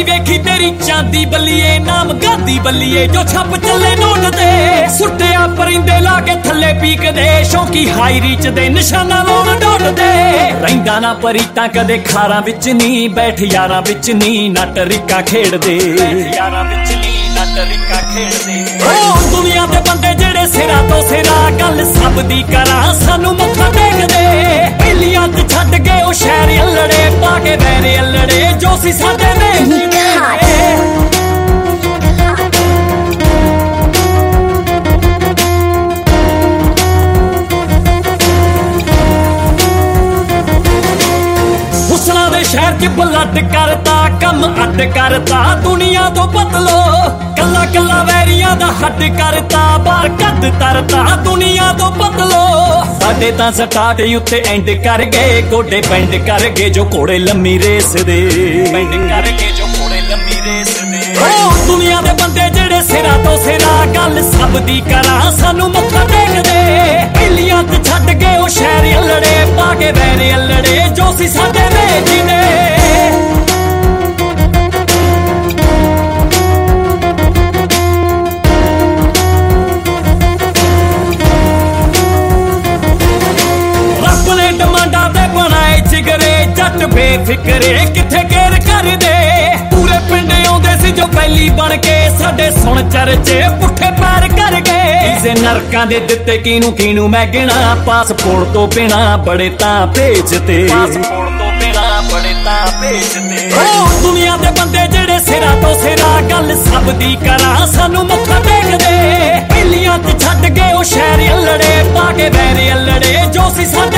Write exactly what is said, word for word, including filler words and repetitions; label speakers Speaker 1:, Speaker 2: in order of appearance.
Speaker 1: ਵੇਖੀ ਤੇਰੀ ਚਾਂਦੀ ਬੱਲੀਏ ਨਾਮ ਗਾਂਦੀ ਬੱਲੀਏ ਜੋ ਛੱਪ ਚੱਲੇ ਨੋਟ ਤੇ ਸੁੱਟਿਆ ਪਰਿੰਦੇ ਲਾ ਕੇ ਥੱਲੇ ਪੀਕਦੇ ਸ਼ੌਂਕੀ ਹਾਈ ਰੀਚ ਦੇ ਨਿਸ਼ਾਨਾ ਲਾਉਣ ਡੋਟਦੇ ਰਹਿੰਦਾ ਨਾ ਪਰੀਤਾਂ ਕਦੇ ਖਾਰਾਂ ਵਿੱਚ ਨੀ ਬੈਠ ਯਾਰਾਂ ਵਿੱਚ ਨੀ ਨੱਟ ਰਿੱਕਾ ਖੇਡਦੇ ਯਾਰਾਂ ਵਿੱਚ ਨੀ ਨੱਟ ਰਿੱਕਾ ਖੇਡਦੇ ਓ ਦੁਨੀਆ ਦੇ ਬੰਦੇ ਜਿਹੜੇ ਸਿਰਾਂ ਤੋਂ ਸਿਰਾਂ ਗੱਲ ਸਭ ਦੀ ਕਰਾਂ ਸਾਨੂੰ ਮੱਥਾ ਟੇਕਦੇ ਪਹਿਲੀਆਂ ਤੇ ਛੱਡ ਕੇ ਉਹ ਸ਼ਹਿਰ ਅਲੜੇ ਪਾ ਕੇ ਵੈਰੇ ਅਲੜੇ ਜੋ ਸੀ ਸਾਡੇ ਨੇ ਹੁਸਨਾ ਦੇ ਸ਼ਹਿਰ ਚ ਬਲੱਡ ਕਰਤਾ ਕੰਮ ਅੱਡ ਕਰਤਾ ਦੁਨੀਆ ਤੋਂ ਬਦਲੋ ਕੱਲਾ ਕੱਲਾ ਵੈਰੀਆਂ ਦਾ ਹੱਡ ਕਰਤਾ ਬਾਹਰ ਕੱਢ ਤਰਤਾ ਦੁਨੀਆ ਤੋਂ ਬਦਲੋ ਸਾਡੇ ਤਾਂ ਸਟਾਰਟ ਉੱਤੇ ਐਂਡ ਕਰ ਗਏ ਗੋਡੇ ਪੈਂਡ ਕਰ ਗਏ ਜੋ ਘੋੜੇ ਲੰਮੀ ਰੇਸ ਦੇ ਪੈਂਡ ਕਰ ਗਏ ਜੋ ਘੋੜੇ ਲੰਮੀ ਰੇਸ ਦੇ ਓ ਦੁਨੀਆ ਦੇ ਬੰਦੇ ਜਿਹੜੇ ਸਿਰਾਂ ਤੋਂ ਸਿਰਾਂ ਗੱਲ ਸਭ ਦੀ ਕਰਾਂ ਸਾਨੂੰ ਮੱਥਾ ਟੇਕਦੇ ਪਹਿਲੀਆਂ ਤੇ ਛੱਡ ਕੇ ਉਹ ਸ਼ਹਿਰ ਅਲੜੇ ਪਾ ਕੇ ਵੈਰੇ ਅਲੜੇ ਜੋ ਸੀ ਸਾਡੇ ਨੇ ਜਿਨੇ ਜੱਟ ਬੇਫਿਕਰੇ ਕਿੱਥੇ ਗੇਰ ਕਰਦੇ ਪੂਰੇ ਪਿੰਡ ਆਉਂਦੇ ਸੀ ਜੋ ਪਹਿਲੀ ਬਣ ਕੇ ਸਾਡੇ ਸੁਣ ਚਰਚੇ ਪੁੱਠੇ ਪੈਰ ਕਰ ਗਏ ਇਸੇ ਨਰਕਾਂ ਦੇ ਦਿੱਤੇ ਕਿਨੂੰ ਕਿਨੂੰ ਮੈਂ ਗਿਣਾ ਪਾਸਪੋਰਟ ਤੋਂ ਬਿਨਾ ਬੜੇ ਤਾਂ ਭੇਜਤੇ ਪਾਸਪੋਰਟ ਤੋਂ ਬਿਨਾ ਬੜੇ ਤਾਂ ਭੇਜਤੇ ਓ ਦੁਨੀਆ ਦੇ ਬੰਦੇ ਜਿਹੜੇ ਸਿਰਾਂ ਤੋਂ ਸਿਰਾਂ ਗੱਲ ਸਭ ਦੀ ਕਰਾਂ ਸਾਨੂੰ ਮੱਥਾ ਟੇਕਦੇ ਪਹਿਲੀਆਂ ਤੇ ਛੱਡ ਕੇ ਉਹ ਸ਼ਹਿਰ ਅਲੜੇ ਪਾ ਕੇ ਵੈਰੇ ਅਲੜੇ ਜੋ ਸੀ ਸਾਡੇ